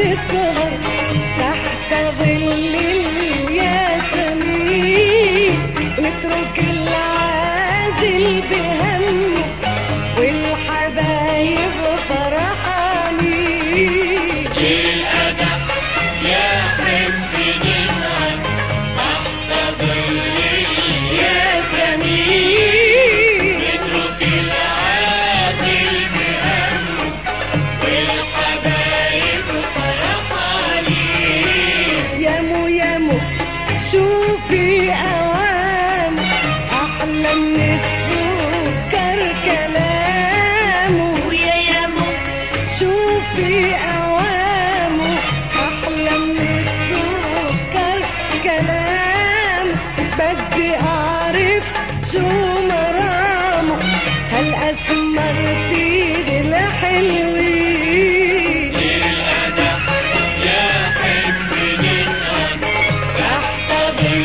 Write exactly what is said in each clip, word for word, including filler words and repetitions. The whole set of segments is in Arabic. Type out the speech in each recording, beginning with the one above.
نسهر تحت ظل الياسمين، نترك العازل بهمه والحبايب فرحانين. غير الأدب يا حبي نسهر تحت ظل الياسمين، نترك العازل بهمه والحبايب فرحانين. يامو يامو شوفي أوامه أحلى من السكر كلامه، ويا يامو شوفي أوامه أحلى من السكر كلامه. بدي أعرف شو مرامه هالأسمر فيه الحلوين. غير الأدب يا حبي نسهر تحت ظل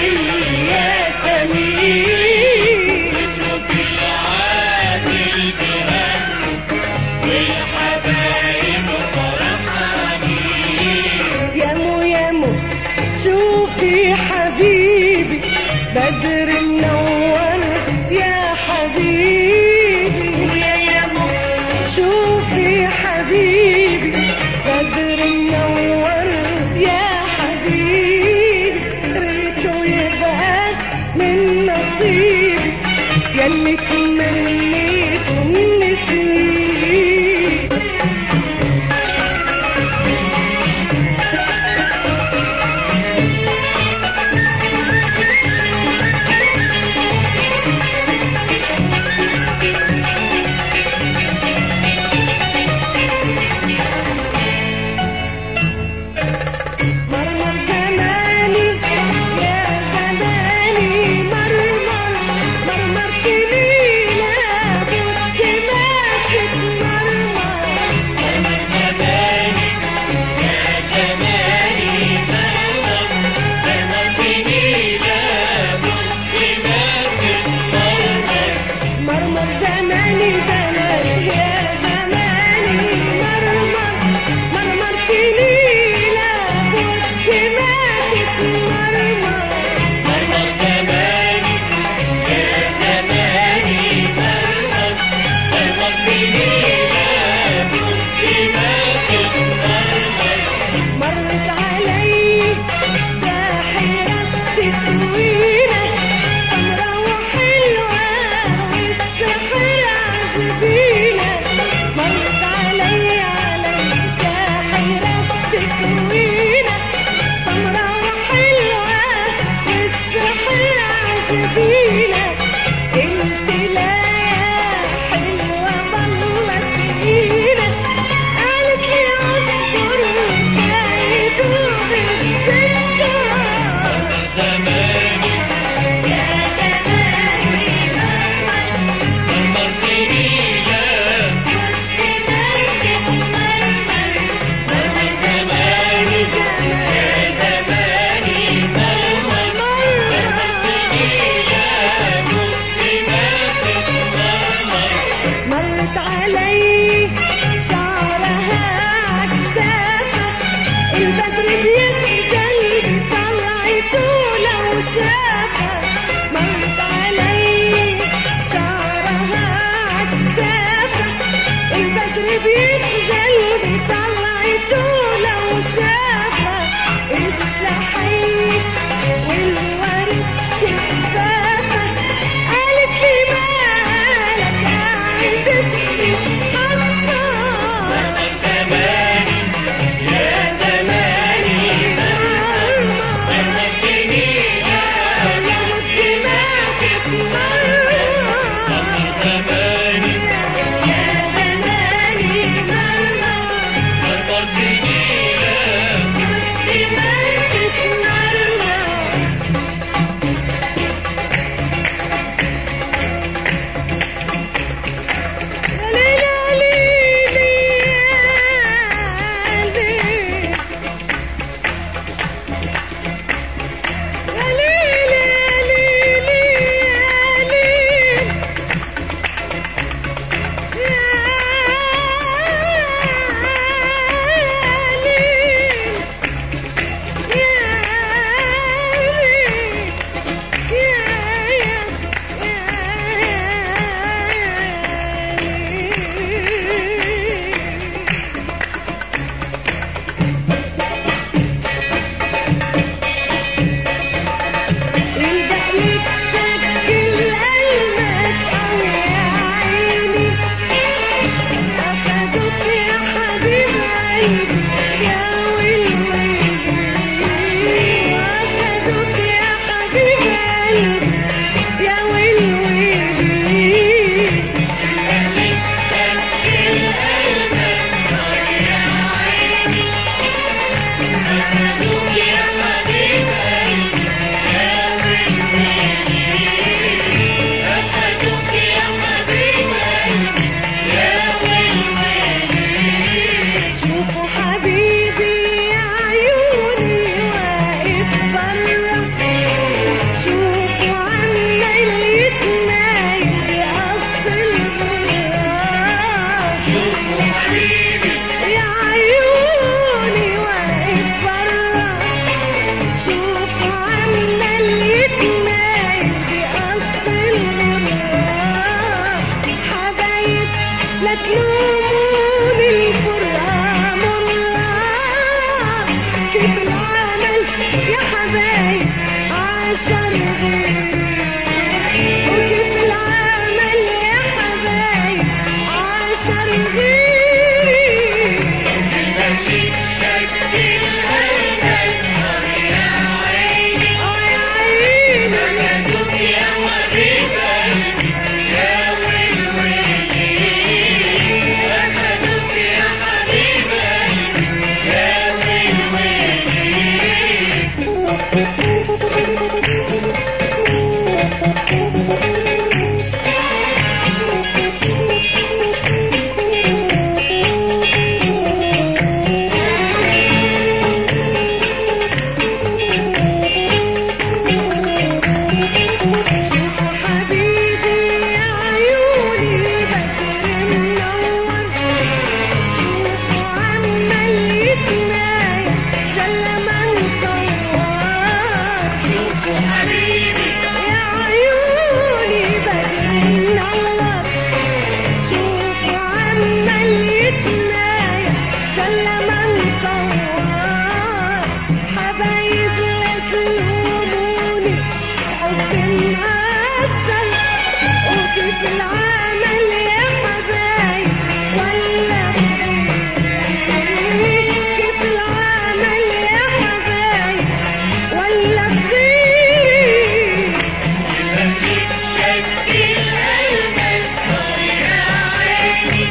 الياسمين، نترك العازل بهمه والحبايب فرحانين. يامو يامو شوفي حبيبي بدر منور يا حبيبي، ويا يامو شوفي حبيبي بدر منور يا حبيبي. ريته يبقى من نصيبي ياللي تمنيته من سنين. مرمر زماني يا زماني مرمر مرمر كليلة بص ماسك مرمر. مرمر زماني يا زماني مرمر مرمر جميلة بص ماسك مرمر. مرمر زماني زماني يا زماني مرمر مرمر كليلة بص ماسك مرمر. مرمر زماني يا زماني مرمر مرمر جميلة بص ماسك مرمر. مرت علي ساحرة تكوينك سمرة وحلوة والسحر عجبينك. مرت علي علي ساحرة تكوينك سمرة وحلوة والسحر عجبينك. انت لا يا حلوة ضلت ايدك قالت لي اصبر سايدو بالسكر. زماني يا زماني مرمر مرمر جميلة بص ماسك مرمر. مرمر زماني يا زماني مرمر مرمر جميلة بص ماسك مرمر. مرت علي شعرها عكتافة البدر بيخجل طلعته لو شافها. مرت علي شعرها عكتافة البدر بيخجل طلعته لو شافها. اجت لحي والورد شفافة قالت لي مالك قاعد تتحطم. مرمر زماني يا زماني مرمر مرمر جميلة بص ماسك مرمر. مرمر زماني يا زماني مرمر شوفوا حبيبي يا عيوني واقف برا شوفوا عمال يتنايل بقص المرة حبايب لا تلوموني الفرقة مرة كيف العمل يا حبايب عشر غيري وكيف العمل يا حبايب عشر غيري الملك شد القلب اسهر يا عيني اه يا عيني أخدوك يا حبيب قلبي يا ويلي أخدوك يا حبيب قلبي يا ويلي شوفوا حبيبي يا عيوني بدر منور شوفوا عمال يتنايل زلمة مصور شوفوا حبيبي يا عيوني بدر منور شوفوا عمال يتنايل زلمة مصور حبايب لا تلوموني حب مقشر وكيف العمل يا حبايب ولا بغيري كيف العمل يا حبايب ولا بغيري الملك شد القلب اسهر يا عيني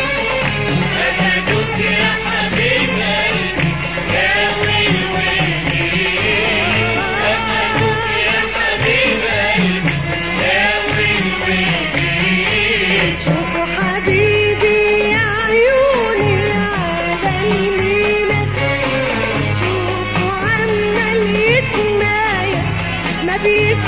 أخدوك يا حبيب قلبي يا ويلي أخدوك يا حبيب قلبي يا ويلي شوفوا حبيبي يا عيوني على يمينك شوفوا عمال يتنايل ما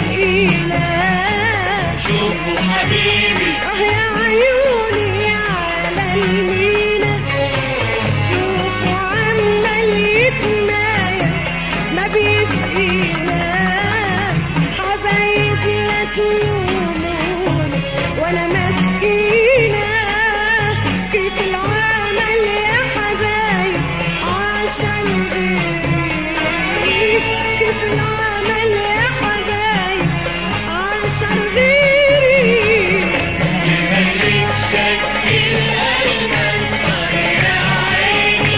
بيسقيناش شوفوا حبيبي اه يا عيوني على يمينك شوفوا عمال يتنايل ما بيسقيناش حبايب لا تلوموني وانا مسكينة كيف العمل يا حبايب عشان غيري كيف العمل يا حبايب عشان غيري الملك شد القلب اسهر يا عيني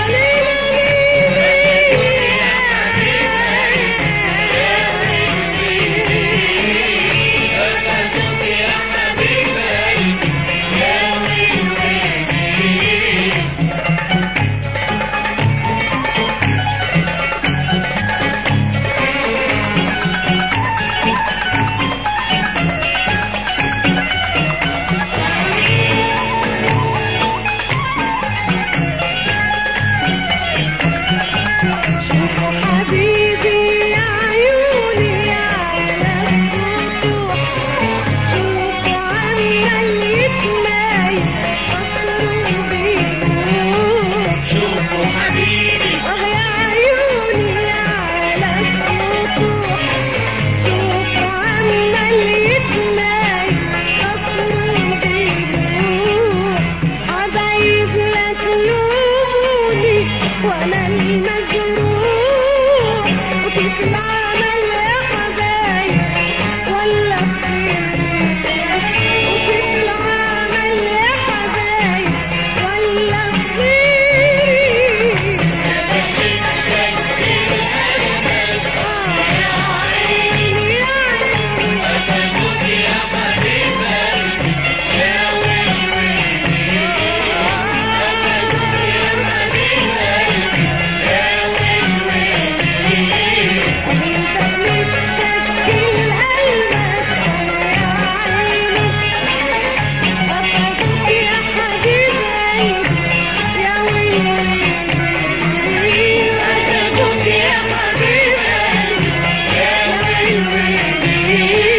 أخدوك يا حبيب قلبي يا ويلي شوفوا حبيبي يا عيوني على السطوح شوفوا عمال يتنايل قصر وبيروح شوفوا حبيبي اه يا عيوني على السطوح شوفوا عمال يتنايل قصر وبيروح حبايب لا تلوموني وانا المسؤول